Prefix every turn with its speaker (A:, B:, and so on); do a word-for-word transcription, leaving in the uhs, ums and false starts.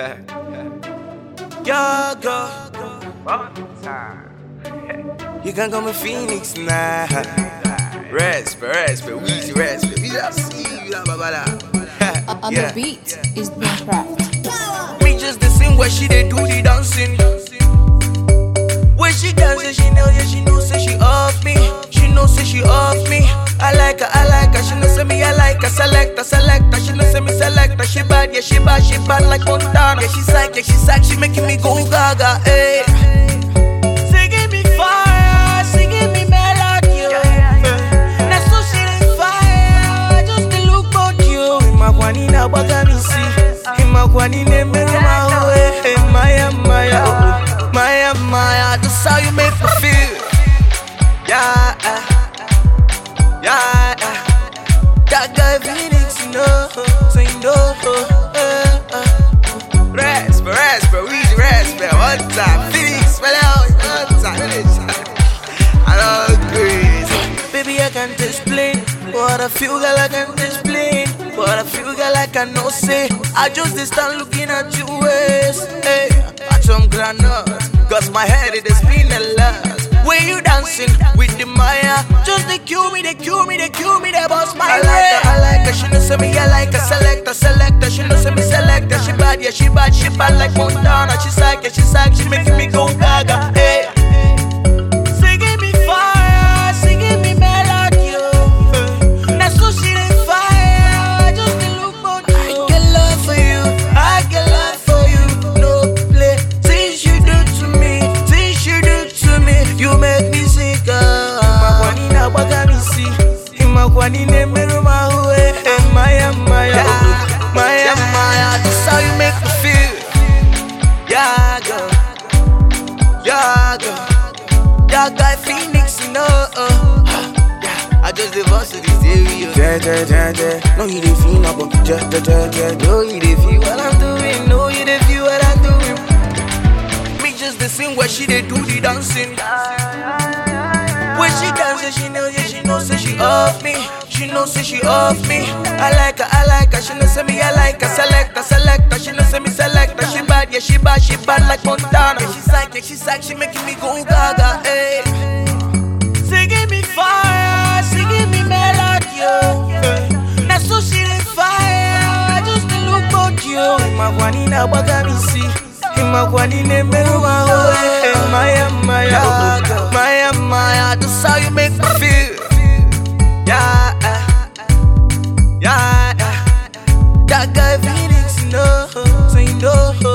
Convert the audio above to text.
A: Yaga, you can call me Phoenix now. Rest, rest, but we rest, but we just see you. Blah, blah, blah.
B: On
A: Yeah.
B: the beat is Beancraft.
A: Me just the sing where she they do the dancing. When she dances, she know, yeah, she know, say she off me. She know, say she off me. I like her, I like her. She know, say me, I like her. Select her, select her. She know, say me, select her. She bad, yeah, she bad, she bad like Montana. Yeah, she psych, yeah, she psych. She making me go gaga, eh. Singing me fire, singing me melody. That's so she ain't fire. Just the look about you. Imakwanina bagamisi. Imakwanina meruma we. Maya, Maya, Maya, Maya. That's how you make me feel. Yeah, yeah, that guy Phoenix, you know, so you know. Rest, rest, bro, easy rest, man. One time, Phoenix, spell out, one time. I don't agree. Baby, I can't explain what I feel, girl. I can't explain what I feel, girl. I cannot say. I just stand looking at your waist, hey, at some granules, cause my head it is spinning a lot. When you dancing with the Maya, just they cue me, they cue me, they cue me, they boss my I like her, I like her, she know say me, I like her. Select her, select her, she know say me, select her. She bad, yeah, she bad, she bad like Montana. She psych, yeah, she psych, she making me go gaga, hey. Singing me fire, singing me melody, oh. That's so she ain't fire, just the look about you. I get love for you, I get love for you, no play. Things you do to me, things you do to me, you make me sick. Imakwanina bagamisi, Imakwanina meruma we. Maya, Maya, Maya, Maya. That's how you make me feel. Yeah, girl, yeah, girl, yeah, guy Phoenix, you know. Yeah, I just divorced to this area. Yeah, yeah, yeah, yeah. No, you didn't feel no, but yeah, yeah, yeah, yeah. No, you didn't feel what I'm doing. No, you didn't feel what I'm doing. Me just the sing where she they do the dancing. When she dances, she know, yeah, she know, say she off me. She know, say she off me. I like her, I like her. She know, say me, I like her. Select her, select her. She know, say me, select her. She bad, yeah, she bad, she bad like Montana. Yeah, she psych, yeah, she psych. She making me go gaga, eh. Singing me fire, singing me melody, oh. That's so she ain't fire. Just the look about you. Imakwanina bagamisi, Imakwanina meruma we. Maya, Maya, Maya, Maya. That's how you make me feel. Yeah, yeah, that guy Phoenix, you know, so you know.